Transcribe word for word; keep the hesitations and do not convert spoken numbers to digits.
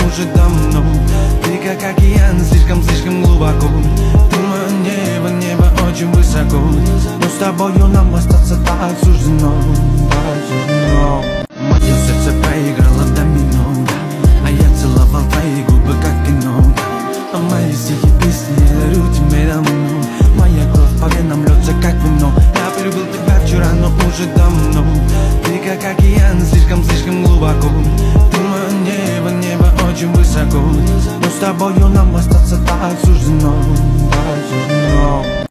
уже давно. Ты как океан, слишком, слишком глубоко. Ты мое небо, небо очень высоко. Но с тобою нам остаться так суждено, так суждено. Мое сердце проиграло домино, а я целовал твои губы как кино. А мои стихи, песни, я дарю тебе давно. Моя кровь по венам льется как вино. Я полюбил тебя вчера, но уже давно. Ты как океан, слишком, слишком глубоко. Ты мое небо, небо очень высоко. Но с тобою нам остаться так суждено, так суждено.